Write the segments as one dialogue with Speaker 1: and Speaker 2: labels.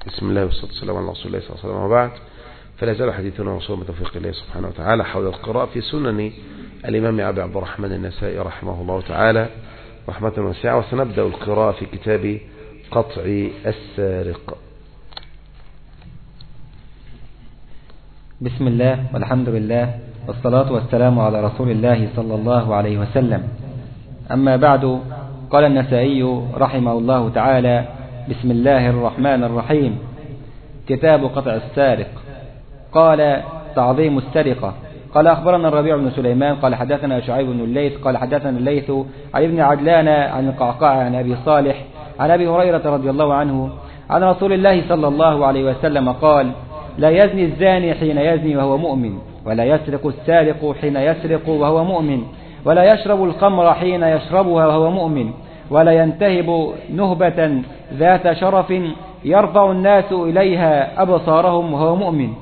Speaker 1: بسم الله والصلاة والسلام على رسول الله صلى الله عليه وسلم، وبعد. فلا زال حديثنا وصول بتوفيق الله سبحانه وتعالى حول القراءة في سنن الإمام أبي عبد الرحمن النسائي رحمه الله تعالى رحمة واسعة. وسنبدأ القراءة في كتاب قطع السارق.
Speaker 2: بسم الله والحمد لله والصلاة والسلام على رسول الله صلى الله عليه وسلم. أما بعد، قال النسائي رحمه الله تعالى: بسم الله الرحمن الرحيم. كتاب قطع السارق. قال: تعظيم السرقة. قال: أخبرنا الربيع بن سليمان قال حدثنا شعيب بن الليث قال حدثنا الليث عن ابن عجلان عن القعقاع عن أبي صالح عن أبي هريرة رضي الله عنه عن رسول الله صلى الله عليه وسلم قال: لا يزني الزاني حين يزني وهو مؤمن، ولا يسرق السارق حين يسرق وهو مؤمن، ولا يشرب الخمر حين يشربها وهو مؤمن، ولا ينتهب نهبة ذات شرف يرفع الناس إليها أبصارهم وهو مؤمن.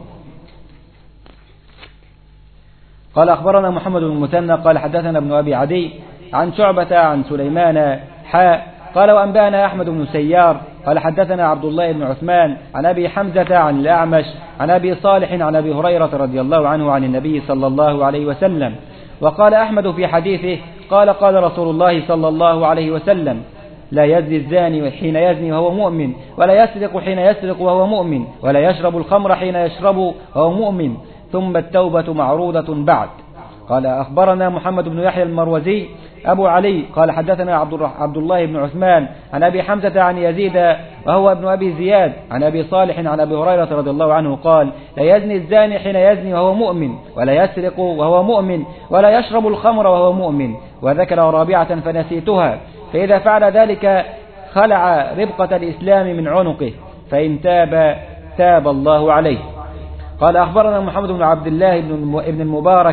Speaker 2: قال: أخبرنا محمد بن المثنى قال حدثنا ابن أبي عدي عن شعبة عن سليمان قال: وأنبانا أحمد بن سيار قال حدثنا عبد الله بن عثمان عن أبي حمزة عن الأعمش عن أبي صالح عن أبي هريرة رضي الله عنه عن النبي صلى الله عليه وسلم. وقال أحمد في حديثه: قال رسول الله صلى الله عليه وسلم: لا يزني الزاني حين يزني وهو مؤمن، ولا يسرق حين يسرق وهو مؤمن، ولا يشرب الخمر حين يشرب وهو مؤمن، ثم التوبة معروضة بعد. قال: أخبرنا محمد بن يحيى المروزي أبو علي قال حدثنا عبد الله بن عثمان عن أبي حمزة عن يزيد وهو ابن أبي زياد عن أبي صالح عن أبي هريرة رضي الله عنه قال: لا يزني الزاني حين يزني وهو مؤمن، ولا يسرق وهو مؤمن، ولا يشرب الخمر وهو مؤمن. وذكر رابعة فنسيتها: فإذا فعل ذلك خلع ربقة الإسلام من عنقه، فإن تاب الله عليه. قال: أخبرنا محمد بن عبد الله بن المبارك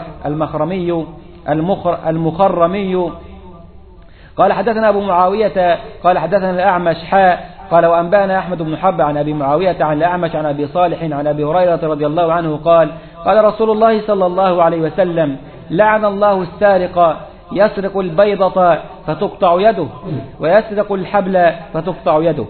Speaker 2: المخرمي قال حدثنا أبو معاوية قال حدثنا الأعمش قال: وأنبانا أحمد بن حب عن أبي معاوية عن الأعمش عن أبي صالح عن أبي هريرة رضي الله عنه قال: قال رسول الله صلى الله عليه وسلم: لعن الله السارق، يسرق البيضة فتقطع يده، ويسرق الحبل فتقطع يده.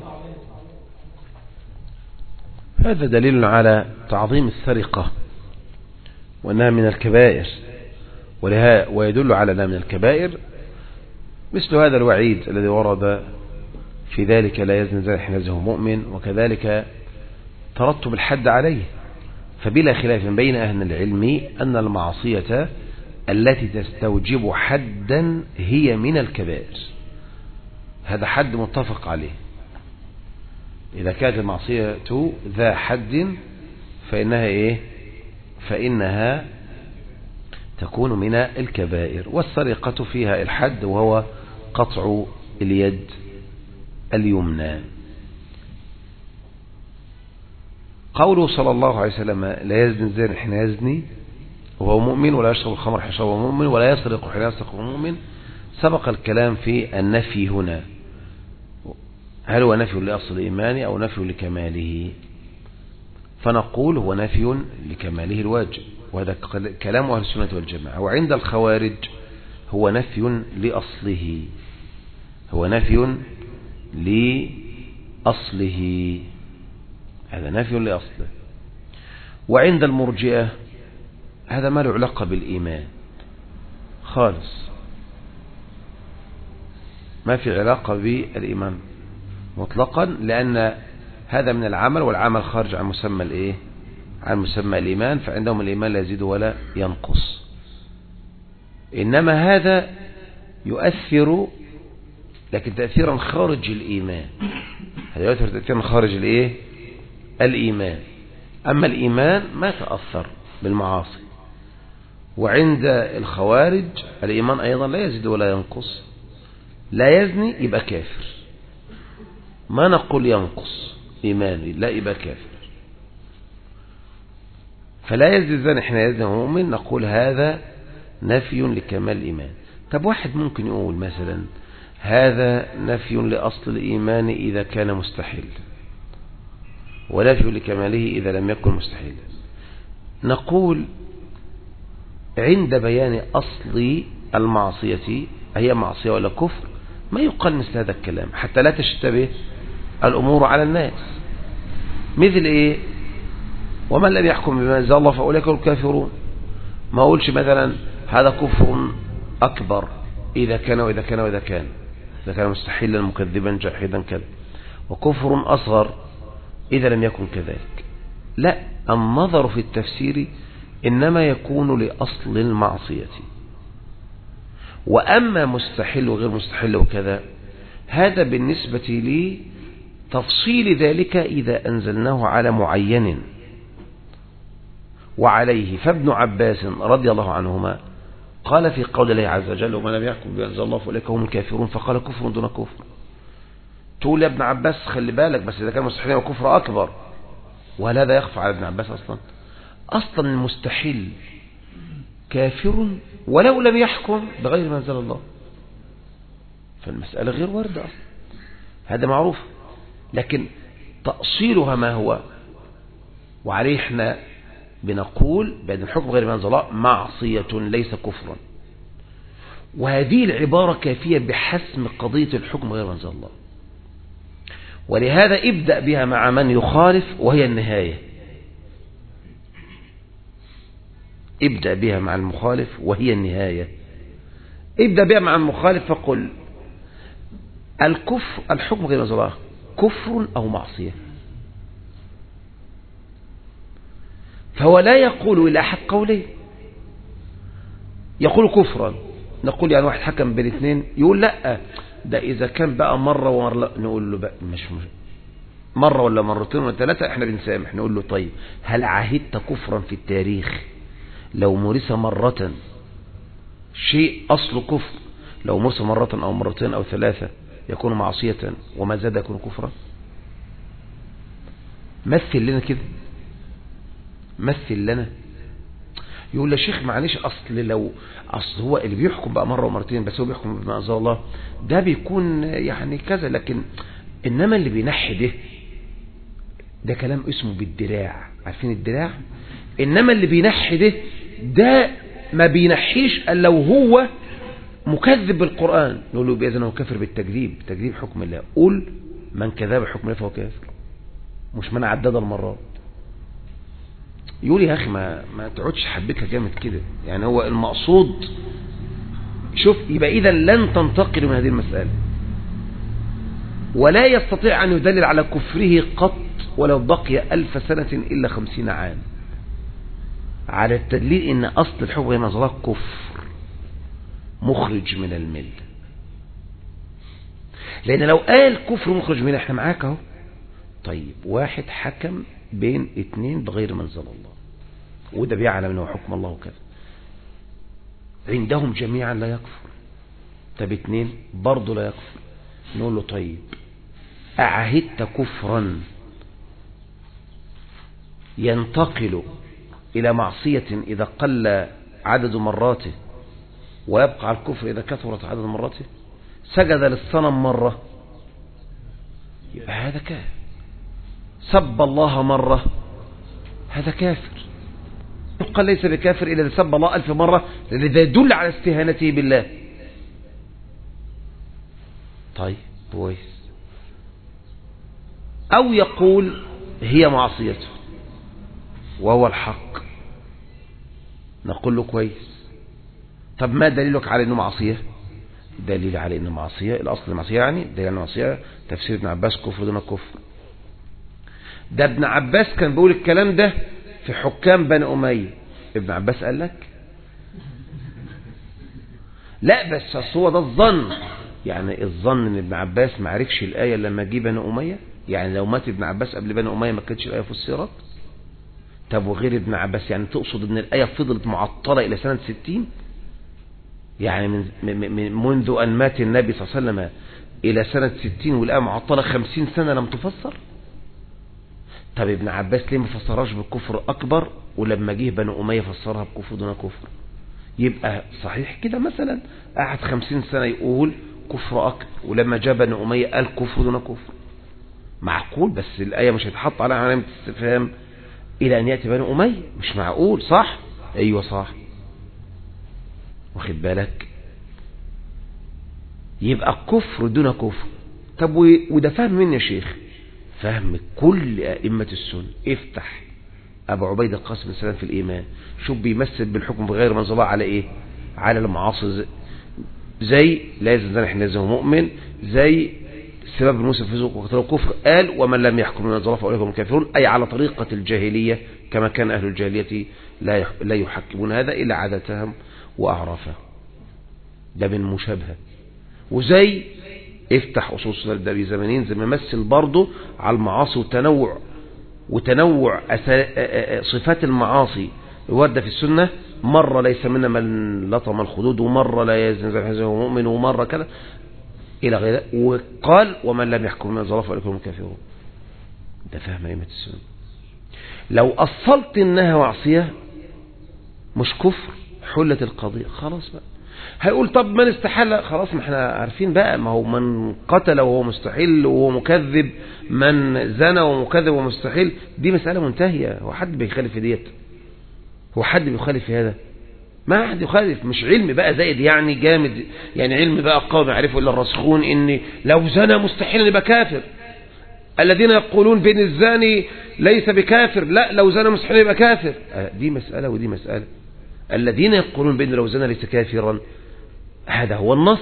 Speaker 1: هذا دليل على تعظيم السرقة وأنها من الكبائر، ويدل على أنها من الكبائر مثل هذا الوعيد الذي ورد في ذلك: لا يزني الزاني حين يزني وهو مؤمن، وكذلك ترتب الحد عليه. فبلا خلاف بين أهل العلم أن المعصية التي تستوجب حدا هي من الكبائر، هذا حد متفق عليه. إذا كانت المعصية ذا حد فإنها تكون من الكبائر. والسرقة فيها الحد وهو قطع اليد اليمنى. قوله صلى الله عليه وسلم: لا يزني الزاني حين يزني وهو مؤمن، ولا يشرب الخمر حين يشرب وهو مؤمن، ولا يسرق حين يسرق وهو مؤمن. سبق الكلام في النفي هنا، هل هو نفي لأصل الإيمان أو نفي لكماله؟ فنقول هو نفي لكماله الواجب، وهذا كلام أهل السنة والجماعة. وعند الخوارج هو نفي لأصله، هذا نفي لأصله. وعند المرجئة هذا ما له علاقة بالإيمان خالص، ما في علاقة بالإيمان مطلقا، لأن هذا من العمل، والعمل خارج عن مسمى عن مسمى الإيمان. فعندهم الإيمان لا يزيد ولا ينقص. إنما هذا يؤثر، لكن تأثيرا خارج الإيمان، هذا يؤثر تأثيرا خارج الإيمان. أما الإيمان ما تأثر بالمعاصي. وعند الخوارج الإيمان أيضا لا يزيد ولا ينقص. لا يزني يبقى كافر، ما نقول ينقص إيماني، لا يبقى كافر. فلا يزني الزاني حين يزني وهو مؤمن، نقول هذا نفي لكمال الإيمان. طب واحد ممكن يقول مثلا: هذا نفي لأصل الإيمان إذا كان مستحيل، ونفي لكماله إذا لم يكن مستحيل. نقول عند بيان أصل المعصية، هي معصية ولا كفر، ما يقال مثل هذا الكلام حتى لا تشتبه الأمور على الناس. مثل ايه؟ ومن لم يحكم بما انزل الله فاولئك هم الكافرون. ما اقولش مثلا هذا كفر اكبر اذا كان واذا كان واذا كان، اذا كان مستحيلا مكذبا جاحدا كذا، وكفر اصغر اذا لم يكن كذلك. لا، النظر في التفسير انما يكون لاصل المعصية. واما مستحيل وغير مستحيل وكذا، هذا بالنسبة لي تفصيل ذلك إذا أنزلناه على معين. وعليه فابن عباس رضي الله عنهما قال في قول الله عز وجل ومن لم يحكم بما أنزل الله فأولئك هم الكافرون، فقال كفر دون كفر. تقول يا ابن عباس خلي بالك، بس إذا كان مستحيل وكفر أكبر، وهل هذا يخفى على ابن عباس أصلا المستحيل كافر ولو لم يحكم بغير ما أنزل الله، فالمسألة غير واردة أصلا، هذا معروف. لكن تأصيلها ما هو؟ وعليه احنا بنقول بأن الحكم غير ما أنزل الله معصية ليس كفرا، وهذه العبارة كافية بحسم قضية الحكم غير ما أنزل الله. ولهذا ابدأ بها مع من يخالف وهي النهاية، ابدأ بها مع المخالف وهي النهاية. ابدأ بها مع المخالف فقل الكفر الحكم غير ما أنزل الله كفر أو معصية، فهو لا يقول إلا أحد قولين، يقول كفرا، نقول يعني واحد حكم بين اثنين يقول لا ده إذا كان بقى مرة ومرة، نقول له بقى مش مرة ولا مرتين ولا ثلاثة احنا بنسامح. نقول له طيب هل عهدت كفرا في التاريخ لو مورس مرة شيء أصل كفر، لو مورس مرة أو مرتين أو ثلاثة يكون معصية وما زاد يكون كفرا؟ مثل لنا كده، مثل لنا. يقول له شيخ معلش أصل هو اللي بيحكم بقى مرة ومرتين بس هو بيحكم بما أنزل الله ده بيكون يعني كذا، لكن إنما اللي بينحي ده كلام اسمه بالدراع، عارفين الدراع؟ إنما اللي بينحي ده ما بينحيش إلا لو هو مكذب بالقرآن. نقول له بإذن هو كافر بالتكذيب، تكذيب حكم الله. قول من كذب حكم الله فهو كافر، مش من عدد المرات. يقول يا أخي ما تقعدش حبكها جامد كده، يعني هو المقصود شوف. يبقى إذا لن تنتقل من هذه المسألة، ولا يستطيع أن يدلل على كفره قط ولو بقي 1000 سنة إلا 50 عام على التدليل إن أصل الحكم غير ما أنزل الله كفر مخرج من الملة. لأن لو قال كفر مخرج من، احنا معاك اهو. طيب واحد حكم بين اثنين بغير ما أنزل الله وده بيعلم أنه حكم الله وكذا، عندهم جميعا لا يكفر. طب اثنين برضه لا يكفر. نقول له طيب أعهدت كفرا ينتقل إلى معصية إذا قل عدد مراته ويبقى على الكفر إذا كثرت عدد مراته؟ سجد للصنم مرة يبقى هذا كافر، سب الله مرة هذا كافر. قال ليس بكافر إلا إذا سب الله 1000 مرة، لذا يدل على استهانته بالله. طيب كويس. أو يقول هي معصيته وهو الحق، نقول له كويس. طب ما دليلك على انه معصية؟ دليل على انه معصية الاصل المعصية، يعني دليل على المعصية تفسير ابن عباس كفر دون كفر. ده ابن عباس كان بيقول الكلام ده في حكام بني أمية. ابن عباس قال لك لا، بس هو ده الظن، يعني الظن ان ابن عباس ما عرفش الآية لما جه بني أمية، يعني لو مات ابن عباس قبل بني أمية ما كانتش الآية فسرت. طب وغير ابن عباس يعني تقصد ان الآية فضلت معطلة إلى سنة 60؟ يعني منذ أن مات النبي صلى الله عليه وسلم إلى سنة 60 والآية معطلة 50 سنة لم تفسر؟ طب ابن عباس ليه ما فسرهاش بالكفر أكبر ولما جه بني أمية فسرها بكفر دون كفر؟ يبقى صحيح كده مثلا قعد 50 سنة يقول كفر أكبر ولما جاء بني أمية قال كفر دون كفر. معقول؟ بس الآية مش هيتحط عليها علامة استفهام إلى أن يأتي بني أمية، مش معقول. صح؟ أيوة صح. واخد بالك؟ يبقى كفر دون كفر. طب وده فهم مني يا شيخ؟ فهم كل أئمة السنة. افتح أبو عبيد القاسم السلام في الإيمان، شوف بيمثل بالحكم بغير من الله على إيه؟ على المعاصي، زي لا يزن زاني حين يزن مؤمن، زي سبب المسلم فسوق وقتل الكفر. قال ومن لم يحكم من الله فأولئك هم الكافرون، أي على طريقة الجاهلية كما كان أهل الجاهلية لا يحكمون هذا إلا عادتهم وأعرافهم. ده من مشابهة. وزي افتح أصول السنة ده بزمانين، زي ما مثل برضه على المعاصي وتنوع صفات المعاصي الواردة في السنة. مرة ليس منا من لطم الخدود، ومرة لا يزن زاني وهو مؤمن، ومرة كذا إلى غيره. وقال ومن لم يحكم من الله فأولئك هم الكافرون. ده فهم أئمة السنة. لو أصلت إنها معصية مش كفر، حلت القضية خلاص بقى. هيقول طب من استحل، خلاص ما احنا عارفين بقى، ما هو من قتل وهو مستحيل وهو مكذب، من زنى وهو مكذب ومستحيل، دي مسألة منتهية. هو حد بيخالف في ديت؟ هو حد بيخالف في هذا؟ ما حد يخالف. مش علم بقى زائد يعني جامد، يعني علم بقى قوي يعرفه إلا الراسخون إن لو زنى مستحيل يبقى كافر. الذين يقولون بين الزاني ليس بكافر، لا لو زنى مستحيل يبقى كافر. دي مسألة ودي مسألة. الذين يقولون بين لو زنى ليس كافرا هذا هو النص.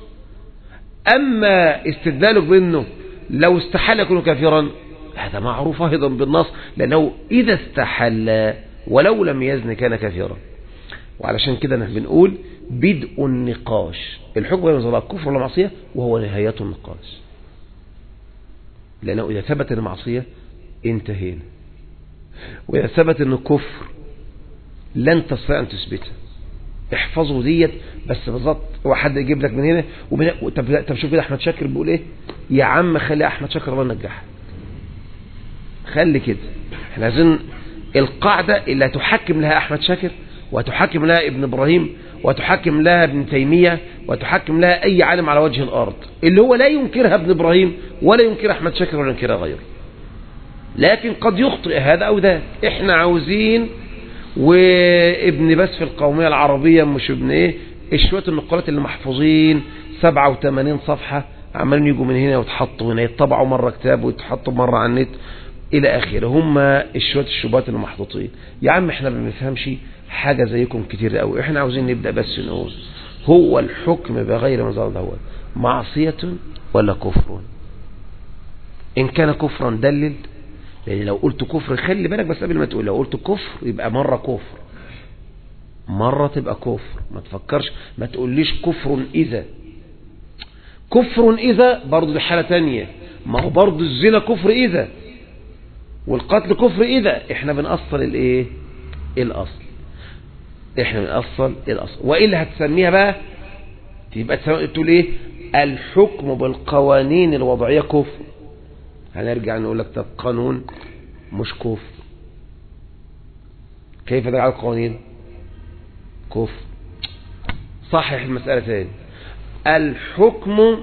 Speaker 1: أما استدلالك بأنه لو استحل يكون كافرا هذا معروف أيضا بالنص، لأنه إذا استحل ولو لم يزن كان كافرا. وعلشان كده نحن بنقول بدء النقاش الحكم بين الله كفر ولا معصية، وهو نهاية النقاش. لأنه إذا ثبت المعصية انتهينا، وإذا ثبت أنه كفر لن تستطيع أن تثبته. احفظوا ديت بس بالظبط. هو حد يجيب لك من هنا طب شوف كده أحمد شاكر بيقول إيه. يا عم خلي أحمد شاكر الله ينجحك، خلي كده. احنا عايزين القاعدة اللي تحكم لها أحمد شاكر، وتحكم لها ابن إبراهيم، وتحكم لها ابن تيمية، وتحكم لها أي عالم على وجه الأرض، اللي هو لا ينكرها ابن إبراهيم ولا ينكر أحمد شاكر ولا ينكرها غيره، لكن قد يخطئ هذا أو ذاك. احنا عاوزين وابن بس في القومية العربية مش ابن ايه الشوية النقالات اللي محفوظين 87 صفحة عمالين يجوا من هنا ويتحطوا هنا، يتطبعوا مرة كتاب ويتحطوا مرة على النت إلى آخره. هم الشوية الشبهات اللي محطوطين. يا عم احنا ما بنفهمش حاجة زيكم كتير قوي. احنا عاوزين نبدأ بس نقول هو الحكم بغير ما زال هو معصية ولا كفر؟ إن كان كفرا دلل، لأن لو قلت كفر خلي بالك بس قبل ما تقول، لو قلت كفر يبقى مرة كفر، مرة تبقى كفر. ما تفكرش، ما تقوليش كفر إذا. كفر إذا برضو دي حالة تانية. ما هو برضو الزنا كفر إذا، والقتل كفر إذا. احنا بنأصل الايه الأصل، احنا بنأصل الأصل. وإلا هتسميها بقى تبقى تقول ايه الحكم بالقوانين الوضعية كفر. هنرجع نقول لك طب قانون مش كفر، كيف نجعل القوانين كفر؟ صحح المسألة تاني. الحكم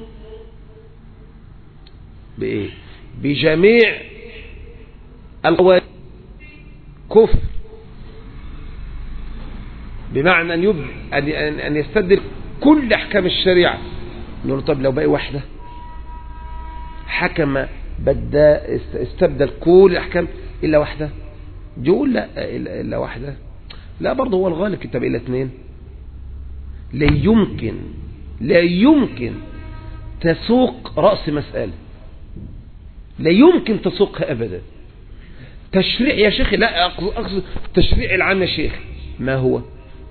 Speaker 1: بإيه؟ بجميع القوانين كفر، بمعنى أن يستدل كل أحكام الشريعة. نقول طب لو باقي واحدة حكم استبدل كل الأحكام إلا واحدة، جول لا إلا واحدة، لا برضه هو الغالب كتاب إلا اثنين. لا يمكن تسوق رأس مسألة، لا يمكن تسوقها أبدا. تشريع يا شيخ، لا أقصد التشريع العام يا شيخ. ما هو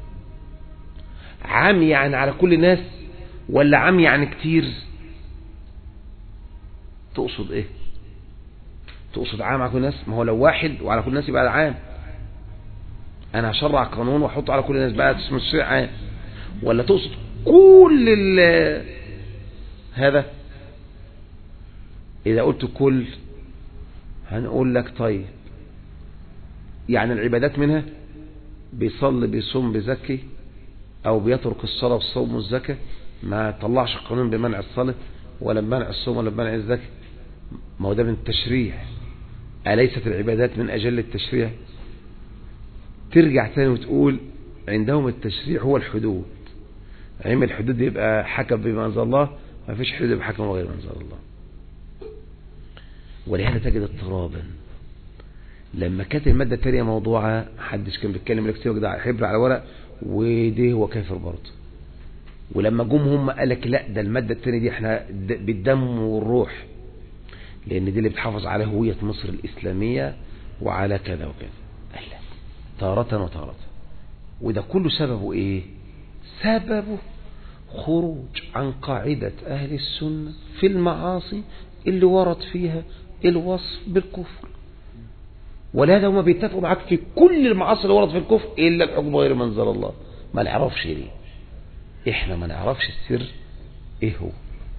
Speaker 1: عام يعني على كل الناس ولا عام يعني كتير؟ تقصد ايه؟ تقصد عام على كل الناس؟ ما هو لو واحد وعلى كل الناس يبقى عام. انا هشرع قانون واحطه على كل الناس بقى اسمه تشريع عام، ولا تقصد كل هذا؟ اذا قلت كل هنقول لك طيب يعني العبادات منها بيصلي بيصوم بيزكي او بيترك الصلاة والصوم والزكاة، ما طلعش قانون بمنع الصلاة ولا بمنع الصوم ولا بمنع الزكاة. ما هو ده من التشريع. أليست العبادات من أجل التشريع؟ ترجع تاني وتقول عندهم التشريع هو الحدود. عم الحدود يبقى حكم بما أنزل الله، ما فيش حدود يبقى حكم غير ما أنزل الله. ولهذا تجد اضطرابا. لما كانت المادة التانية موضوعة محدش كان بيتكلم لك سيبك ده حبر على ورق وده هو كافر برضه. ولما جم هم قالك لا ده المادة التانية دي احنا بالدم والروح، لان دي اللي بتحافظ على هوية مصر الإسلامية وعلى كذا وكذا. قال لا، تارة وتارة. وده كله سببه ايه؟ سببه خروج عن قاعدة أهل السنة في المعاصي اللي ورد فيها الوصف بالكفر. ولهذا هم بيتفقوا معاك في كل المعاصي اللي ورد في الكفر إلا الحكم غير ما انزل الله. ما نعرفش ليه، احنا ما نعرفش السر ايه هو.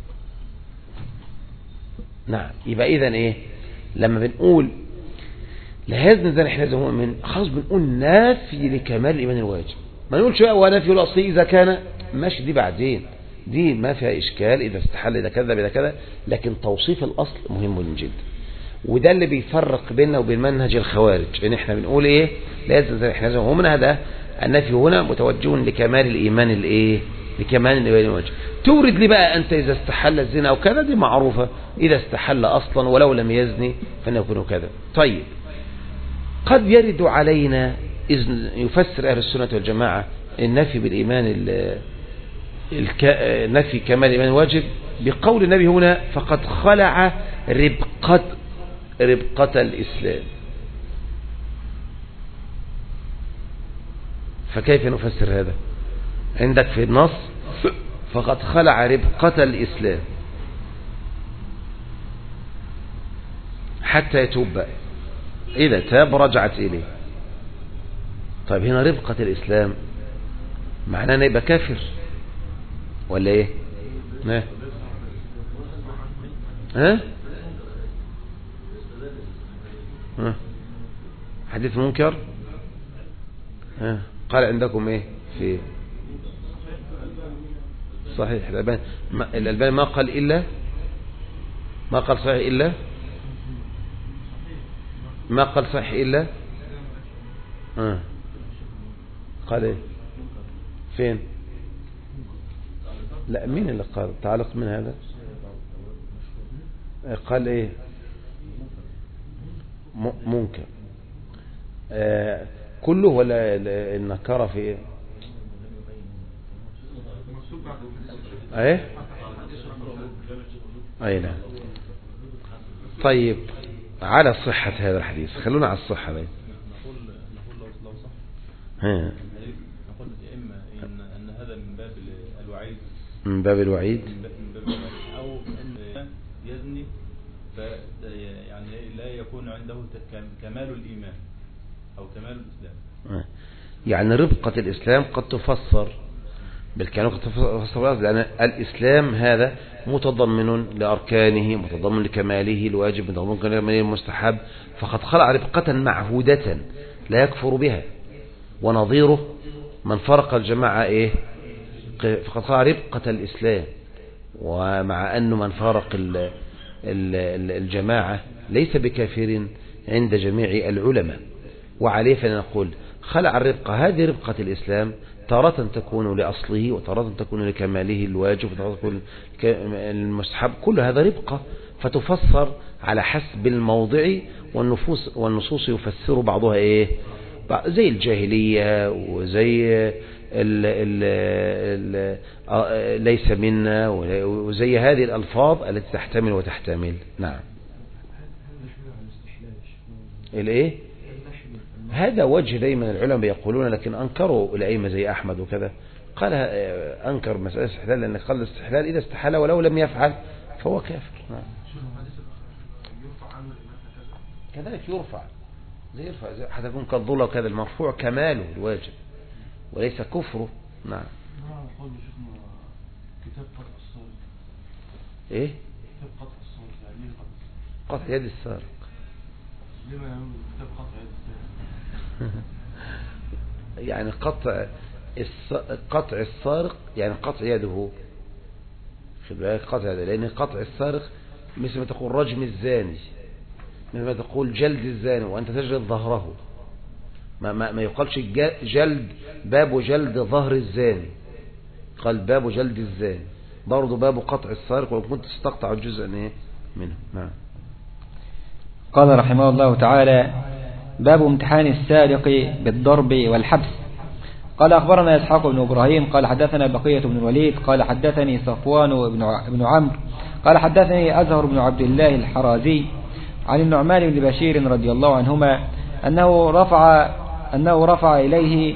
Speaker 1: نعم. يبقى اذا ايه لما بنقول لهذا نزل احنا زي مؤمن خلاص بنقول نافي لكمال الايمان الواجب. ما نقولش بقى ونافي الاصلي اذا كان ماشي، دي بعدين، دي ما فيها اشكال اذا استحل اذا كذا اذا كذا، لكن توصيف الاصل مهم جدا. وده اللي بيفرق بيننا وبين منهج الخوارج، ان احنا بنقول ايه لازم احنا زي مؤمن هذا النفي هنا متوجه لكمال الايمان الايه، لكمال الايمان الواجب. تورد لي بقى انت اذا استحل الزنا او كذا، دي معروفه، اذا استحل اصلا ولو لم يزني فانه كذا. طيب قد يرد علينا إذن يفسر أهل السنة والجماعة النفي بالإيمان نفي كمال الإيمان الواجب بقول النبي هنا فقد خلع ربقة الإسلام. فكيف نفسر هذا؟ عندك في النص فقد خلع ربقة الإسلام حتى يتوب بقى، إذا تاب رجعت إليه. طيب هنا ربقة الإسلام معناه أنه يبقى كافر ولا إيه؟ ها؟ حديث منكر؟ قال عندكم إيه؟ في صحيح. الألباني ما قال إلا، ما قال صحيح إلا، ما قال صحيح إلا قال إيه؟ فين؟ لا مين اللي قال؟ تعلق من هذا؟ قال إيه؟ منكر كله ولا النكرة في إيه؟ ايه اي نعم. طيب على صحة هذا الحديث، خلونا على الصحة دي.
Speaker 3: نقول لو صح
Speaker 1: ها
Speaker 3: نقول يا اما ان هذا من باب الوعيد،
Speaker 1: من باب الوعيد،
Speaker 3: او ان يزني يعني لا يكون عنده كمال الايمان او كمال الاسلام.
Speaker 1: يعني ربقة الاسلام قد تفسر بالكلام، قد تفسر لأن الإسلام هذا متضمن لأركانه، متضمن لكماله الواجب، متضمن لكماله المستحب. فقد خلع ربقة معهودة لا يكفر بها، ونظيره من فرق الجماعة إيه؟ فقد خلع ربقة الإسلام. ومع أنه من فرق الجماعة ليس بكافر عند جميع العلماء. وعليه فنقول خلع الربقة، هذه ربقة الإسلام تارة تكون لأصله، وتارة تكون لكماله الواجب، وتارة تكون المستحب. كل هذا ربقة، فتفسر على حسب الموضع، والنصوص يفسر بعضها إيه؟ زي الجاهلية، وزي ليس منا، وزي هذه الألفاظ التي تحتمل وتحتمل. نعم. الايه؟ هذا وجه دايما العلماء يقولون، لكن أنكروا الأئمة زي أحمد وكذا، قال أنكر مسألة الاستحلال لأن قال الاستحلال إذا استحل ولو لم يفعل فهو كافر. نعم. كذلك يرفع زي حتى يكون كالظلة وكذا، المرفوع كماله الواجب وليس كفره. نعم.
Speaker 3: كتاب قطع الصارق.
Speaker 1: ايه؟
Speaker 3: كتاب قطع الصارق يعني ايه
Speaker 1: قطع يد السارق؟
Speaker 3: لما يقول كتاب قطع يد السارق؟
Speaker 1: يعني قطع السارق يعني قطع يده، خد بالك، قطع يده، لأن قطع السارق مثل ما تقول رجم الزاني، مثل ما تقول جلد الزاني وأنت تجلد ظهره. ما يقالش جلد باب جلد ظهر الزاني، قال باب جلد الزاني، برضه باب قطع السارق ولو كنت تستقطع جزءا منه. نعم.
Speaker 2: قال رحمه الله تعالى: باب امتحان السارق بالضرب والحبس. قال أخبرنا إسحاق بن إبراهيم قال حدثنا بقية بن الوليد قال حدثني صفوان بن عمرو قال حدثني أزهر بن عبد الله الحرازي عن النعمان بن بشير رضي الله عنهما أنه رفع إليه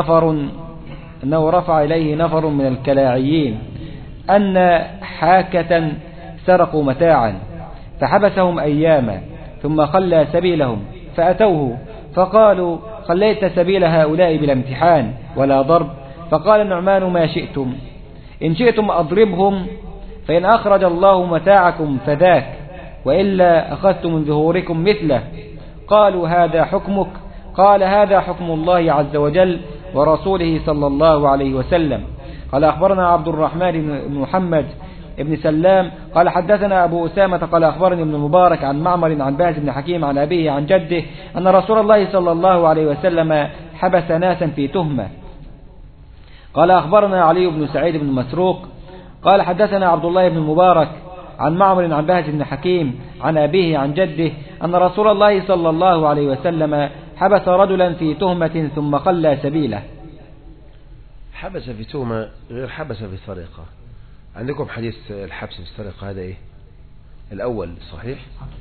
Speaker 2: نفر من الكلاعيين أن حاكة سرقوا متاعا فحبسهم أياما ثم خلى سبيلهم فأتوه فقالوا: خليت سبيل هؤلاء بلا امتحان ولا ضرب؟ فقال النعمان: ما شئتم، إن شئتم أضربهم، فإن أخرج الله متاعكم فذاك، وإلا أخذت من ظهوركم مثله. قالوا: هذا حكمك؟ قال: هذا حكم الله عز وجل ورسوله صلى الله عليه وسلم. قال أخبرنا عبد الرحمن بن محمد ابن سلام قال حدثنا أبو أسامة قال أخبرني ابن المبارك عن معمر عن باز بن حكيم عن أبيه عن جده أن رسول الله صلى الله عليه وسلم حبس ناسا في تهمة. قال أخبرنا علي بن سعيد بن مسروق قال حدثنا عبد الله بن المبارك عن معمر عن باز بن حكيم عن أبيه عن جده أن رسول الله صلى الله عليه وسلم حبس رجلا في تهمة ثم خلى سبيله.
Speaker 1: حبس في تهمة غير حبس في سرقة. عندكم حديث الحبس في السرقة هذا ايه؟ الأول صحيح؟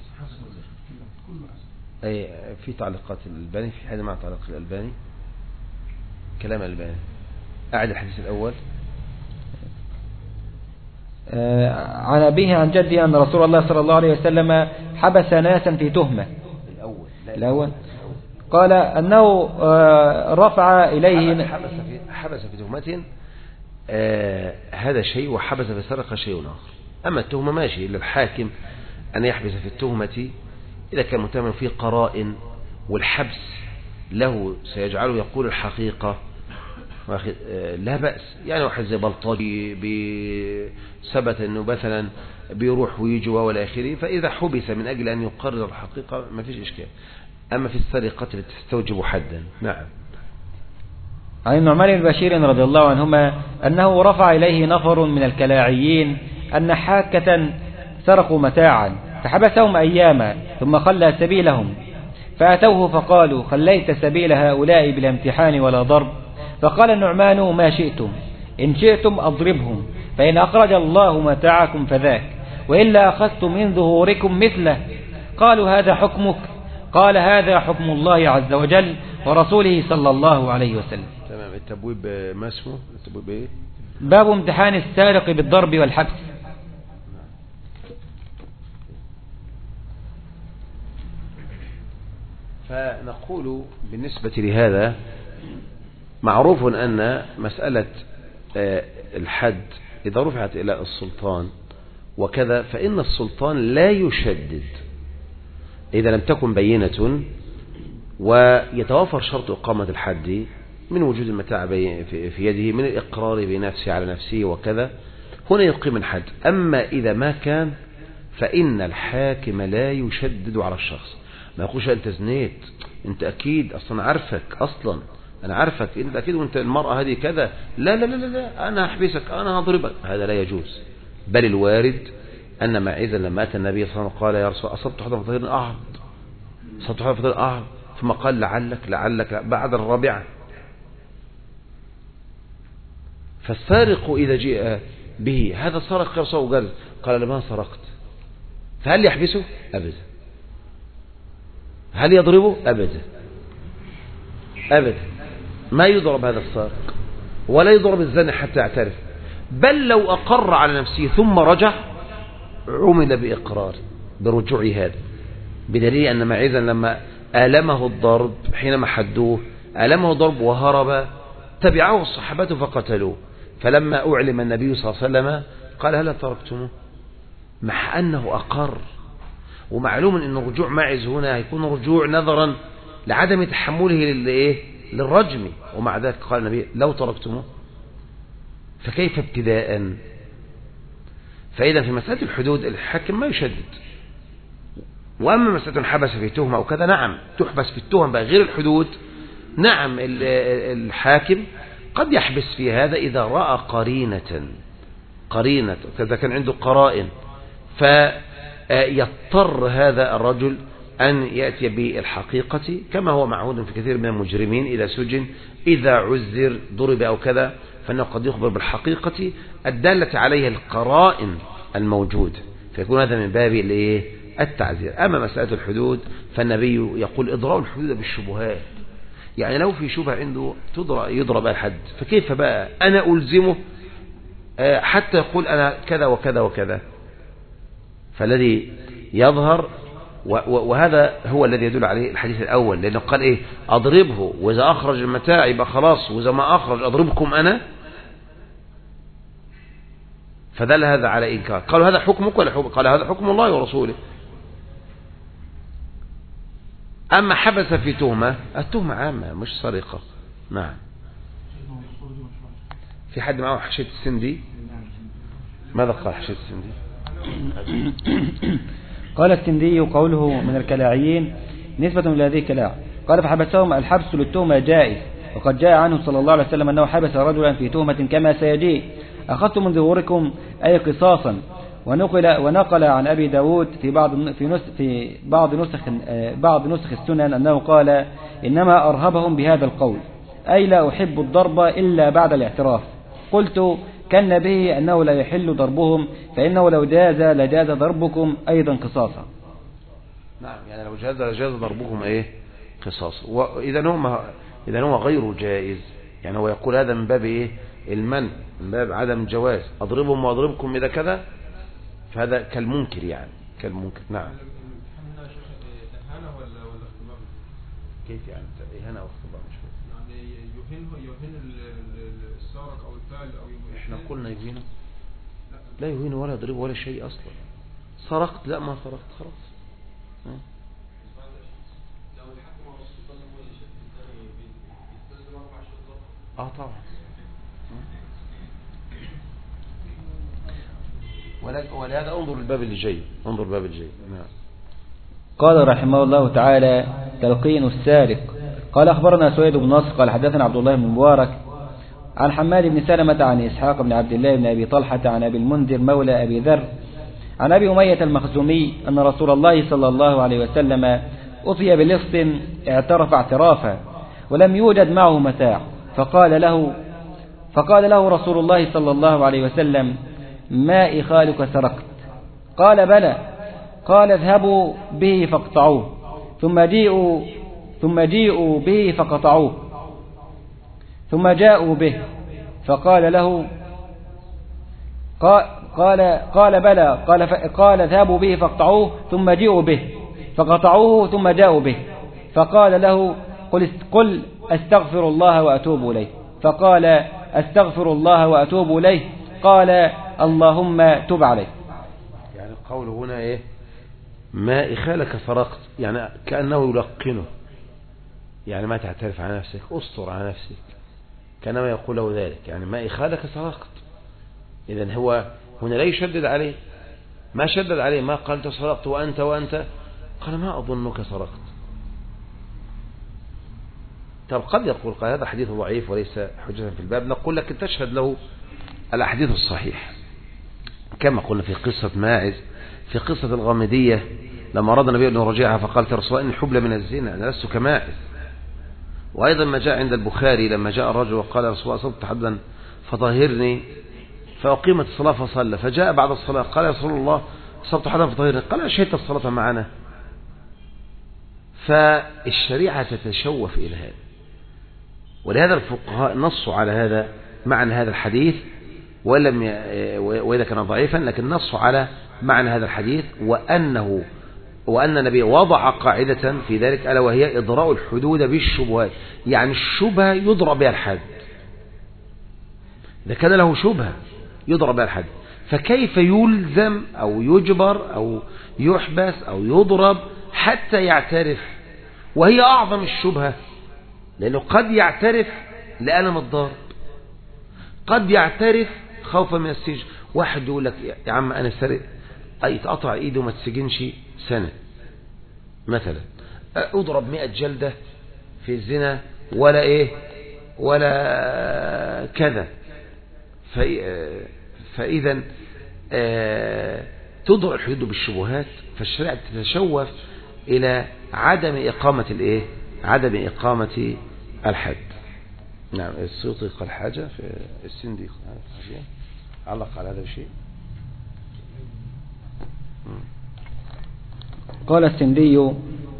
Speaker 1: أي في تعليقات الألباني، في حاجة مع تعليق الألباني، كلام الألباني. أعد الحديث الأول.
Speaker 2: عن أبيه عن جدي أن رسول الله صلى الله عليه وسلم حبس ناسا في تهمة. الأول قال أنه رفع إليه
Speaker 1: حبس في تهمة، هذا شيء، وحبس في سرقة شيء آخر. أما التهمة ماشي للحاكم أن يحبس في التهمة إذا كان متهما فيه قرائن، والحبس له سيجعله يقول الحقيقة لا بأس. يعني واحد زي بلطجي ثبت أنه مثلا بيروح ويجي ولا آخره، فإذا حبس من أجل أن يقرر الحقيقة ما فيش إشكال. أما في السرقة تستوجب حدا. نعم.
Speaker 2: عن النعمان بن بشير رضي الله عنهما أنه رفع إليه نفر من الكلاعيين أن حاكة سرقوا متاعا فحبسهم أياما ثم خلى سبيلهم فأتوه فقالوا: خليت سبيل هؤلاء بلا امتحان ولا ضرب؟ فقال النعمان: ما شئتم، إن شئتم أضربهم، فإن أخرج الله متاعكم فذاك، وإلا أخذت من ظهوركم مثله. قالوا: هذا حكمك؟ قال: هذا حكم الله عز وجل ورسوله صلى الله عليه وسلم.
Speaker 1: تمام. التبويب ما اسمه؟ التبويب ايه؟
Speaker 2: باب امتحان السارق بالضرب والحبس.
Speaker 1: فنقول بالنسبة لهذا معروف أن مسألة الحد إذا رفعت إلى السلطان وكذا فإن السلطان لا يشدد إذا لم تكن بينة ويتوافر شرط إقامة الحد من وجود المتاع في يده، من الإقرار بنفسه على نفسه وكذا، هنا يقيم الحد. أما إذا ما كان فإن الحاكم لا يشدد على الشخص. ما يقولش أنت زنيت، أنت أكيد أصلا عارفك، أنا عارفك أنت أكيد، وأنت المرأة هذه كذا، لا لا لا لا أنا هحبسك، أنا هضربك. هذا لا يجوز. بل الوارد أن معاذ لما أتى النبي صلى الله عليه وسلم قال: يا رسول أصبت حدا فطير أعرض، أصبت حدا فطير أعرض، ثم قال: لعلك بعد الرابعة. فالسارق إذا جاء به هذا سرق يا رسول الله، قال: لما سرقت، فهل يحبسه؟ أبدا. هل يضربه؟ أبدا أبدا. ما يضرب هذا السارق ولا يضرب الزاني حتى يعترف، بل لو أقر على نفسه ثم رجع عمل بإقرار برجوع هذا، بدليل أن معاذا لما آلمه الضرب حينما حدوه آلمه الضرب وهرب تبعه الصحابة فقتلوه، فلما أعلم النبي صلى الله عليه وسلم قال: هل تركتموه؟ مع أنه أقر، ومعلوم أن رجوع معز هنا هيكون رجوع نظرا لعدم تحمله للرجم، ومع ذلك قال النبي: لو تركتموه. فكيف ابتداء؟ فإذا في مسألة الحدود الحاكم ما يشدد. وأما مسألة حبس في تهمة أو كذا، نعم تحبس في التهم بقى غير الحدود. نعم الحاكم قد يحبس في هذا إذا رأى قرينة كذا، كان عنده قرائن، فيضطر هذا الرجل أن يأتي بالحقيقة كما هو معهود في كثير من المجرمين إذا سجن إذا عذر ضرب أو كذا، فإنه قد يخبر بالحقيقة الدالة عليها القرائن الموجودة، فيكون هذا من باب التعزير. أما مسألة الحدود فالنبي يقول إضراء الحدود بالشبهات، يعني لو في شبهة عنده يضرب الحد، فكيف بقى أنا ألزمه حتى يقول أنا كذا وكذا وكذا؟ فالذي يظهر وهذا هو الذي يدل عليه الحديث الأول، لأنه قال إيه؟ أضربه، وإذا أخرج المتاع يبقى خلاص، وإذا ما أخرج أضربكم أنا. فدل هذا على إنكار. قالوا هذا حكمك ولا حكم؟ قال هذا حكم الله ورسوله. أما حبس في تهمة، التهمة عامة مش سرقة. نعم. في حد معه حشية السندي؟ ماذا قال حشية السندي؟
Speaker 2: قال السندي قوله من الكلاعيين نسبة إلى هذه الكلاع. قال فحبسهم الحبس للتهمة جائز، وقد جاء عنه صلى الله عليه وسلم أنه حبس رجلا في تهمة كما سيجيء. أخذت من ظهوركم أي قصاصا. ونقل عن أبي داود في بعض نسخ السنن أنه قال إنما أرهبهم بهذا القول، أي لا أحب الضرب إلا بعد الاعتراف. قلت كان به أنه لا يحل ضربهم، فإنه لو جاز لجاز ضربكم أيضا قصاصا.
Speaker 1: نعم، يعني لو جاز لجاز ضربكم قصاصا. إذا هو غير جائز، يعني هو يقول هذا من باب المنع، من باب عدم الجواز. أضربهم وأضربكم إذا كذا، فهذا كالمنكر، يعني كالمنكر. نعم. كيف يعني إهانة واختبار؟ مش فاهم. يعني يهين السارق أو الفاعل أو إحنا قلنا يهينه؟ لا يهينه ولا يضربه ولا شيء أصلا. سرقت؟ لا ما سرقت، خلاص. طبعا. ولهذا انظر الباب اللي جاي، انظر الباب اللي جاي. نعم.
Speaker 2: قال رحمه الله تعالى تلقين السارق. قال أخبرنا سويد بن نصر قال حدثنا عبد الله بن مبارك عن حماد بن سلمة عن إسحاق بن عبد الله بن أبي طلحة عن أبي المنذر مولى أبي ذر عن أبي أمية المخزومي أن رسول الله صلى الله عليه وسلم أتي بلص اعترف اعترافا ولم يوجد معه متاع، فقال له رسول الله صلى الله عليه وسلم ما إخالك سرقت؟ قال بلى. قال اذهبوا به فاقطعوه، ثم جيءوا به فقطعوه، ثم جاءوا به فقال له قال بلى. قال اذهبوا به فاقطعوه، ثم جيءوا به فقطعوه، ثم جاءوا به فقال له قل استغفر الله وأتوب إليه. فقال استغفر الله وأتوب إليه. قال اللهم تب عليه.
Speaker 1: يعني القول هنا ما إخالك سرقت، يعني كأنه يلقنه، يعني ما تعترف على نفسك، أسطر على نفسك، كانما يقول له ذلك، يعني ما إخالك سرقت. إذن هو هنا لا يشدد عليه، ما شدد عليه، ما قال سرقت وأنت قال ما أظنك سرقت. طب قد يقول قال هذا حديث ضعيف وليس حجة في الباب، نقول لك تشهد له الأحاديث الصحيح، كما قلنا في قصة ماعز، في قصة الغامدية لما أراد النبي أن يرجعها فقالت رسول إن حبل من الزنا، أنا لست كماعز. وأيضا ما جاء عند البخاري لما جاء الرجل وقال رسول الله أصبت حدا فطهرني، فأقيمت الصلاة فصلى، فجاء بعد الصلاة قال يا رسول الله أصبت حدا فطهرني، قال أشهدت الصلاة معنا. فالشريعة تتشوف إلى هذا، ولهذا الفقهاء نصوا على هذا معنى هذا الحديث، وإذا كان ضعيفا لكن نصوا على معنى هذا الحديث، وأن النبي وضع قاعدة في ذلك ألا وهي إضراء الحدود بالشبهات، يعني الشبهة يضرب بها الحد، إذا كان له شبهة يضرب بها الحد، فكيف يلزم أو يجبر أو يحبس أو يضرب حتى يعترف؟ وهي أعظم الشبهة، لأنه قد يعترف لألم الضرب، قد يعترف خوفا من السجن. واحد يقول لك يا عم أنا سرق، يتقطع إيده وما تسجنش سنة مثلا، أضرب 100 جلدة في الزنا ولا كذا. فإذا تضرب الحدود بالشبهات، فالشريعة تتشوف إلى عدم إقامة الإيه؟ عدم إقامة الحد. نعم. السيوطي قال حاجة في السندي علق على هذا الشيء.
Speaker 2: قال السندي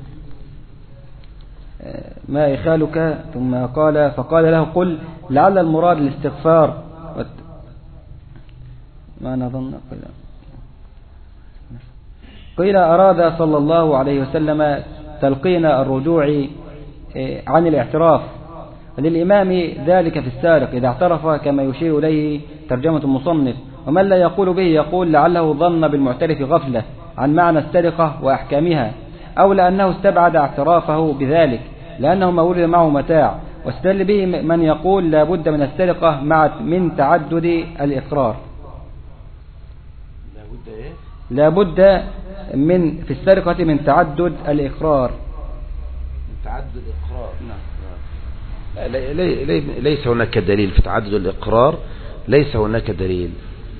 Speaker 2: ما إخالك، ثم قال فقال له قل لعل المراد الاستغفار ما نظن قيل أراد صلى الله عليه وسلم تلقين الرجوع عن الاعتراف للإمام ذلك في السارق إذا اعترف، كما يشير إليه ترجمة المصنف. ومن لا يقول به يقول لعله ظن بالمعترف غفلة عن معنى السرقة وأحكامها، أو لأنه استبعد اعترافه بذلك لأنه ما ولد معه متاع. واستدل به من يقول لا بد من السرقة من تعدد الإقرار. لا بد من في السرقة من تعدد الإقرار.
Speaker 1: من تعدد الإقرار. نعم. ليس هناك دليل في تعدد الإقرار، ليس هناك دليل.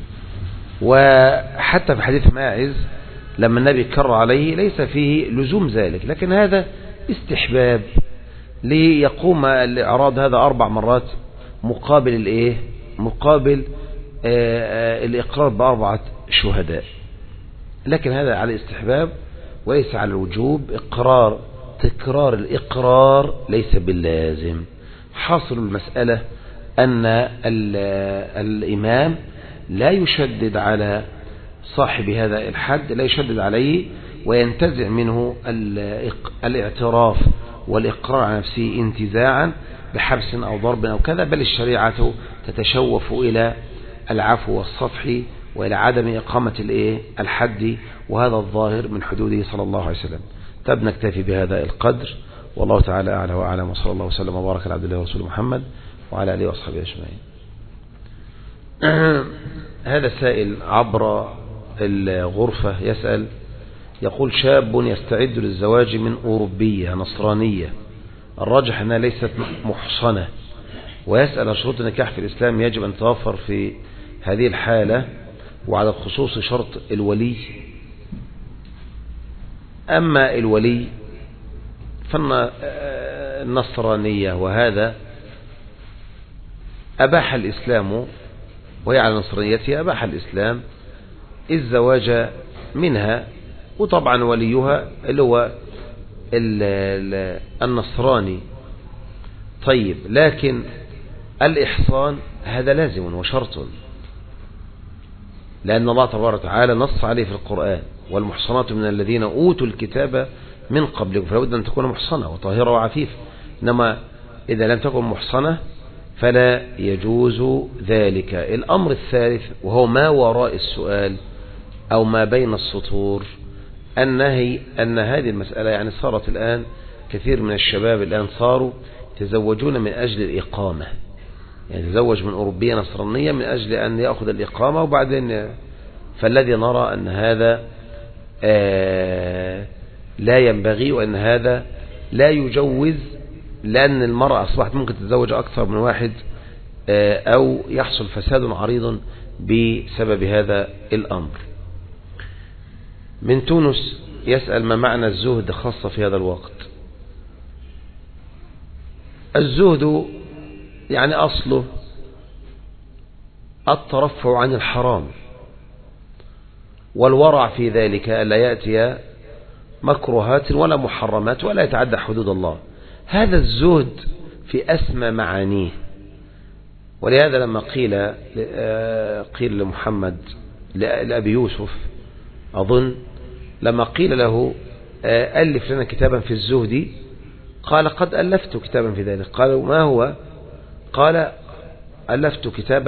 Speaker 1: وحتى في حديث ماعز لما النبي كرر عليه ليس فيه لزوم ذلك، لكن هذا استحباب ليقوم الإعراض هذا 4 مرات مقابل الإيه؟ مقابل الإقرار ب4 شهداء. لكن هذا على الاستحباب وليس على الوجوب. تكرار الإقرار ليس باللازم. حاصل المسألة أن الإمام لا يشدد على صاحب هذا الحد، لا يشدد عليه وينتزع منه الاعتراف والإقرار على نفسه انتزاعا بحبس أو ضرب أو كذا، بل الشريعة تتشوف إلى العفو والصفح وإلى عدم إقامة الحد، وهذا الظاهر من حدوده صلى الله عليه وسلم. طب نكتفي بهذا القدر، والله تعالى أعلى وأعلم، وصلى الله وسلم وبارك على عبد الله ورسوله محمد وعلى آله وأصحابه أجمعين. هذا سائل عبر الغرفة يسأل، يقول شاب يستعد للزواج من أوروبية نصرانية، الراجح أنها ليست محصنة، ويسأل شروط النكاح في الإسلام يجب أن تتوفر في هذه الحالة، وعلى الخصوص شرط الولي. أما الولي فالنصرانية وهذا أباح الإسلام، وهي على نصرانيتها أباح الإسلام الزواج منها، وطبعا وليها اللي هو النصراني. طيب، لكن الإحصان هذا لازم وشرط، لأن الله تبارك وتعالى نص عليه في القرآن: والمحصنات من الذين أوتوا الكتاب من قبلكم، فلا بد أن تكون محصنة وطاهرة وعفيفة. إنما إذا لم تكن محصنة فلا يجوز ذلك. الأمر الثالث وهو ما وراء السؤال أو ما بين السطور، أن هذه المسألة يعني صارت الآن كثير من الشباب الآن صاروا يتزوجون من أجل الإقامة، يعني يتزوج من أوروبية نصرانية من أجل أن يأخذ الإقامة، وبعدين فالذي نرى أن هذا لا ينبغي، وأن هذا لا يجوز، لأن المرأة أصبحت ممكن تتزوج أكثر من واحد، أو يحصل فساد عريض بسبب هذا الأمر. من تونس يسأل ما معنى الزهد خاصة في هذا الوقت. الزهد يعني أصله الترفع عن الحرام، والورع في ذلك ألا يأتي مكروهات ولا محرمات ولا يتعدى حدود الله. هذا الزهد في أسمى معانيه. ولهذا لما قيل لمحمد لأبي يوسف أظن، لما قيل له ألف لنا كتابا في الزهد، قال قد ألفت كتابا في ذلك. قالوا ما هو؟ قال ألفت كتاب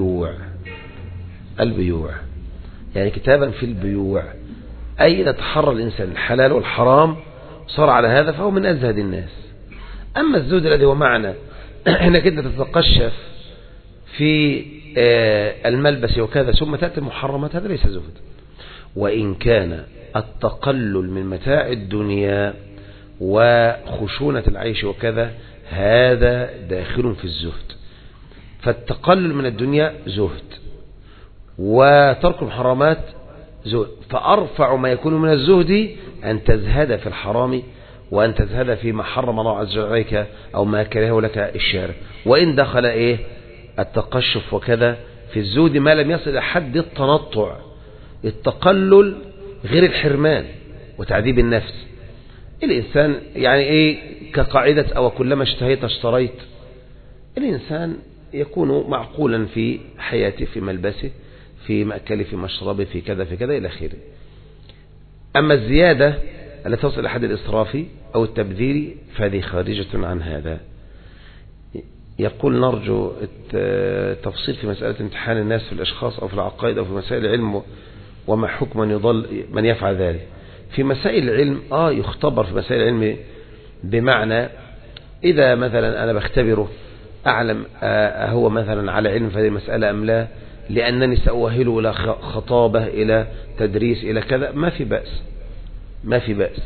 Speaker 1: البيوع، يعني كتابا في البيوع، أي نتحرى الإنسان الحلال والحرام، صار على هذا فهو من أزهد الناس. أما الزهد الذي هو معنى أنك أنت تتقشف في الملبس وكذا ثم تأتي المحرمات، هذا ليس زهد. وإن كان التقلل من متاع الدنيا وخشونة العيش وكذا هذا داخل في الزهد. فالتقلل من الدنيا زهد، وترك المحرمات زهد. فأرفع ما يكون من الزهد أن تزهد في الحرام وأن تزهد فيما حرم الله عز وجل عليك أو ما كرهه لك الشارع، وإن دخل إيه التقشف وكذا في الزهد ما لم يصل إلى حد التنطع. التقلل غير الحرمان وتعذيب النفس. الإنسان يعني إيه كقاعدة أو كلما اشتهيت اشتريت. الإنسان يكون معقولا في حياته، في ملبسه، في مأكله، في مشربه، في كذا في كذا إلى آخره. أما الزيادة التي تصل إلى حد الإسراف أو التبذير فهذه خارجة عن هذا. يقول نرجو التفصيل في مسألة امتحان الناس في الأشخاص أو في العقائد أو في مسائل العلم، وما حكم من يضل من يفعل ذلك. في مسائل العلم يختبر في مسائل العلم، بمعنى إذا مثلا أنا بختبره أعلم هو مثلا على علم في هذه المسألة أم لا، لأنني سأؤهله إلى خطابة، إلى تدريس، إلى كذا، ما في بأس، ما في بأس.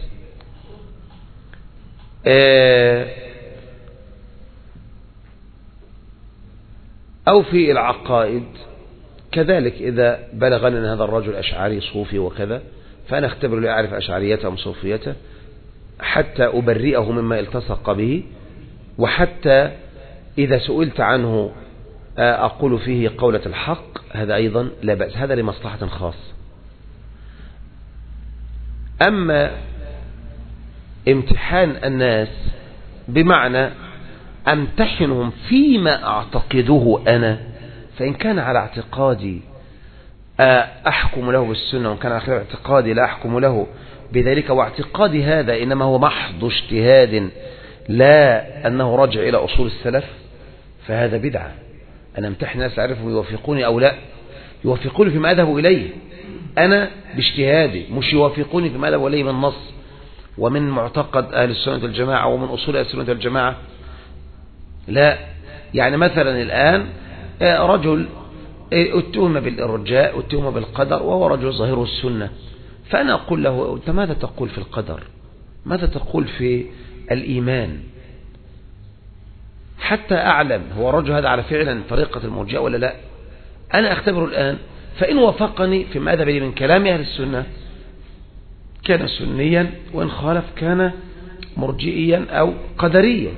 Speaker 1: أو في العقائد كذلك، إذا بلغني أن هذا الرجل أشعري صوفي وكذا، فأنا أختبر لأعرف أشعريته أم صوفيته حتى أبرئه مما التصق به، وحتى إذا سئلت عنه أقول فيه قولة الحق، هذا أيضا لا بأس، هذا لمصلحة خاصة. أما امتحان الناس بمعنى أمتحنهم فيما أعتقده أنا، فإن كان على اعتقادي أحكم له بالسنة، وإن كان على خلاف اعتقادي لا أحكم له بذلك، واعتقادي هذا إنما هو محض اجتهاد لا أنه رجع إلى أصول السلف، فهذا بدعة. أنا امتحن الناس أعرفهم يوافقوني أو لا، يوافقوني فيما أذهبوا إليه أنا باجتهادي، مش يوافقوني فيما أذهبوا إليه من نص ومن معتقد أهل السنة والجماعة ومن أصول أهل السنة والجماعة. لا، يعني مثلا الآن رجل اتهم بالإرجاء، اتهم بالقدر، وهو رجل ظاهره السنة، فأنا أقول له أنت ماذا تقول في القدر؟ ماذا تقول في الإيمان؟ حتى أعلم هو رجل هذا على فعلا طريقة المرجئة ولا لا. أنا أختبره الآن، فإن وافقني فيما أذهب إليه من كلام أهل السنة كان سنيا، وإن خالف كان مرجئيا أو قدريا.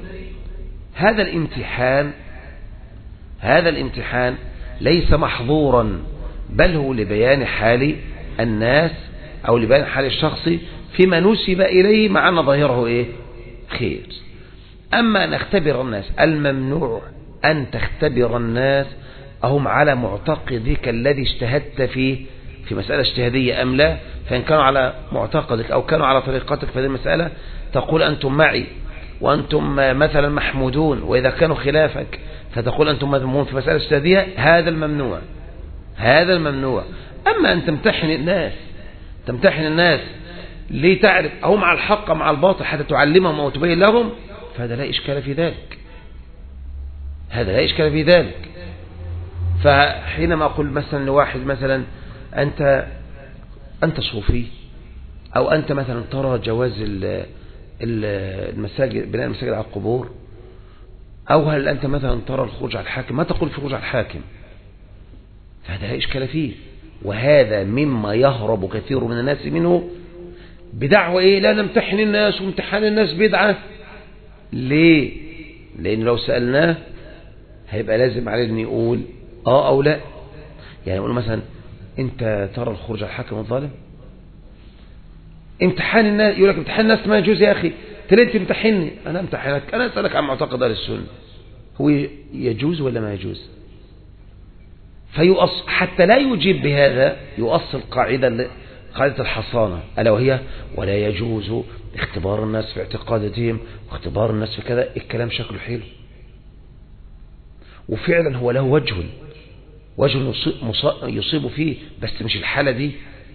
Speaker 1: هذا الامتحان ليس محظورا، بل هو لبيان حال الناس أو لبيان حال الشخص فيما نسب إليه، مع أن ظاهره خير. أما أن نختبر الناس، الممنوع أن تختبر الناس أهم على معتقدك الذي اجتهدت فيه في مسألة اجتهادية أم لا. فإن كانوا على معتقدك أو كانوا على طريقتك في هذه المسألة تقول أنتم معي وأنتم مثلا محمودون، وإذا كانوا خلافك فتقول أنتم مذمومون في مسألة اجتهادية. هذا الممنوع، هذا الممنوع. أما أن تمتحن الناس لتعرف هم مع الحق مع الباطل حتى تعلمهم أو تبين لهم، فهذا لا إشكال في ذلك، هذا لا إشكال في ذلك. فحينما أقول مثلا لواحد مثلا أنت صوفي، أو أنت مثلا ترى جواز المساجد، بناء المساجد على القبور، أو هل أنت مثلا ترى الخروج على الحاكم، ما تقول في الخروج على الحاكم، فهذا لا إشكال فيه. وهذا مما يهرب كثير من الناس منه بدعوة لا نمتحن الناس، وامتحان الناس بدعة. ليه؟ لأن لو سألناه هيبقى لازم عليه أن يقول أو لا. يعني يقول مثلا أنت ترى الخروج على الحاكم الظالم؟ امتحان الناس، يقول لك امتحان الناس ما يجوز يا أخي، تلين تمتحني، أنا امتحنك، أنا أسألك عن معتقد أهل السنة، هو يجوز ولا ما يجوز؟ حتى لا يجيب بهذا يؤصل قاعدة الحصانة، ألا وهي ولا يجوز اختبار الناس في اعتقاداتهم واختبار الناس في كذا. الكلام شكله حلو، وفعلا هو له وجه يصيب فيه، بس مش الحالة دي.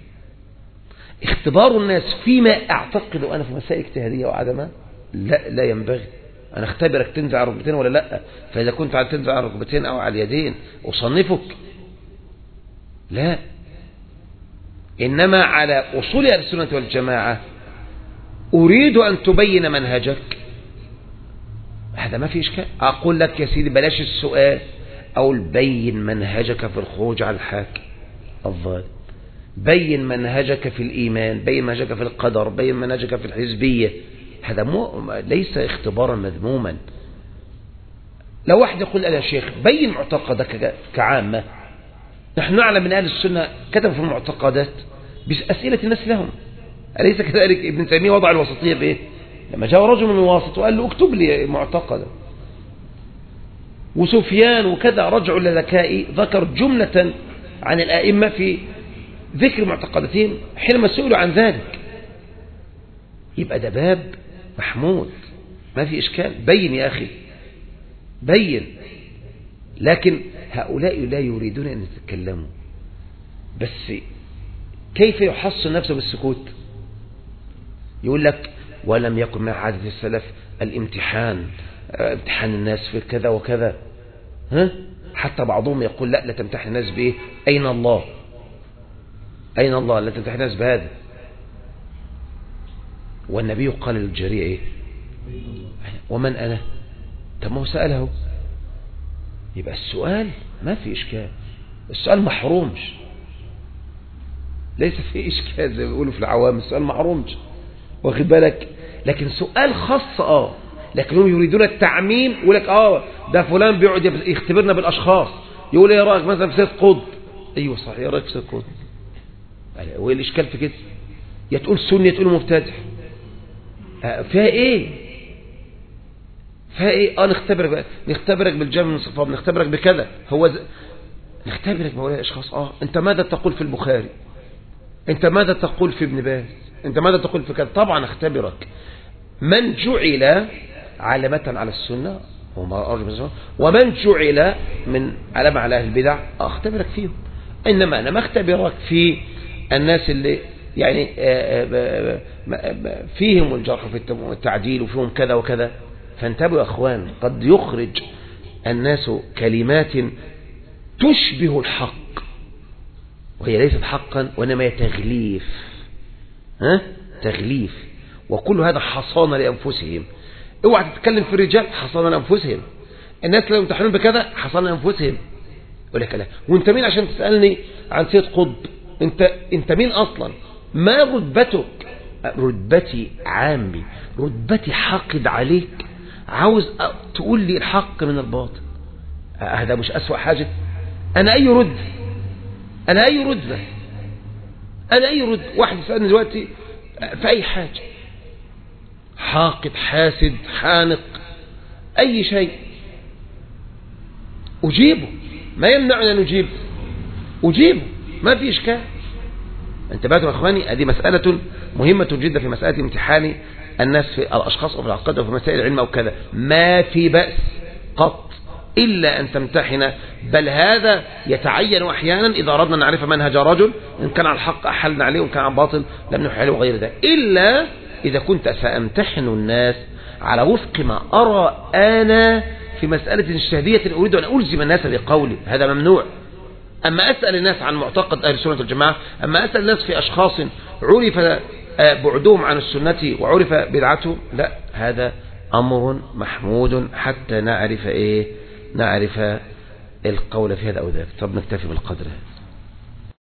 Speaker 1: اختبار الناس فيما أعتقد أنا في مسائل اجتهادية وعدمها لا ينبغي. أنا اختبرك تنزل على ركبتين ولا لا، فإذا كنت على تنزل على ركبتين أو على اليدين أصنفك، لا. إنما على أصول أهل السنة والجماعة أريد أن تبين منهجك، هذا ما في إشكال. أقول لك يا سيدي بلاش السؤال، أو بين منهجك في الخروج على الحاكم الظالم، بين منهجك في الإيمان، بين منهجك في القدر، بين منهجك في الحزبية. هذا ليس اختبارا مذموما. لو واحد يقول يا شيخ بين معتقدك كعامة، نحن نعلم من أهل السنة كتبوا في المعتقدات بأسئلة الناس لهم، أليس كذلك؟ ابن تيمية وضع الوسطية بإيه؟ لما جاء رجل من الواسط وقال له اكتب لي معتقدا، وسفيان وكذا رجعوا لذكائي ذكر جملة عن الآئمة في ذكر معتقداتهم حينما سئلوا عن ذلك. يبقى ده باب محمود، ما في إشكال، بين يا أخي بين. لكن هؤلاء لا يريدون أن يتكلموا، بس كيف يحصن نفسه بالسكوت؟ يقول لك ولم يكن من عادة السلف الامتحان، امتحان الناس في كذا وكذا. حتى بعضهم يقول لا تمتحن الناس بإيه؟ أين الله؟ أين الله؟ لا تمتحن الناس بهذا. والنبي قال للجارية إيه؟ ومن أنا؟ طب ما هو سأله. يبقى السؤال ما في إشكال، السؤال محرومش، ليس في إشكال زي ما بيقولوا في العوام، السؤال محرومش، واخد بالك؟ لكن سؤال خاص لكنهم يريدون التعميم. يقول لك ده فلان بيقعد يختبرنا بالأشخاص، يقول ايه رأيك مثلا في سيد قطب؟ ايوه صحيح، ايه رأيك في سيد قطب؟ هو الإشكال في كده؟ يا تقول سني يا تقول مبتدع، فيها ايه؟ فيها ايه؟ نختبرك بالجمع من الصفات، نختبرك بكذا، نختبرك بهؤلاء الاشخاص. انت ماذا تقول في البخاري؟ انت ماذا تقول في ابن باز؟ انت ماذا تقول في كذا؟ طبعا اختبرك. من جعل علامة على السنة ومن جعل من علامة على أهل البدع اختبرك فيهم. انما انا ما اختبرك في الناس اللي يعني فيهم الجرح في التعديل وفيهم كذا وكذا. فانتبهوا يا اخوان، قد يخرج الناس كلمات تشبه الحق وهي ليست حقا، وانما هي تغليف. تغليف. وكل هذا حصانة لأنفسهم. اوعى تتكلم في الرجال، حصانة لأنفسهم. الناس لو يمتحنون بكذا حصانة لأنفسهم. يقول لك لا، وانت مين عشان تسألني عن سيد قطب؟ انت مين اصلا؟ ما رتبتك؟ رتبتي عامي، رتبتي حاقد عليك، عاوز تقول لي الحق من الباطل. هذا مش أسوأ حاجة؟ انا اي رتبة؟ انا اي رتبة؟ واحد يسألني دلوقتي في اي حاجة، حاقد، حاسد، حانق، اي شيء، اجيبه، ما يمنعني ان اجيبه، ما في اشكال. انتبهتوا يا اخواني؟ هذه مسألة مهمة جدا في مسألة امتحان الناس في الاشخاص او في العقيدة وفي مسائل العلم او كذا. ما في بأس قط إلا أن تمتحن، بل هذا يتعين أحيانا إذا أردنا أن نعرف منهج رجل، إن كان على الحق أحلنا عليه وإن كان على الباطل لم نحل عليه وغير ذلك، إلا إذا كنت سأمتحن الناس على وفق ما أرى أنا في مسألة اجتهادية أريد أن ألزم الناس بقولي، هذا ممنوع. أما أسأل الناس عن معتقد أهل السنة والجماعة، أما أسأل الناس في أشخاص عرف بعدهم عن السنة وعرف بدعتهم، لا، هذا أمر محمود حتى نعرف نعرف القول في هذا أو ذاك. طب نكتفي بالقدر هذا.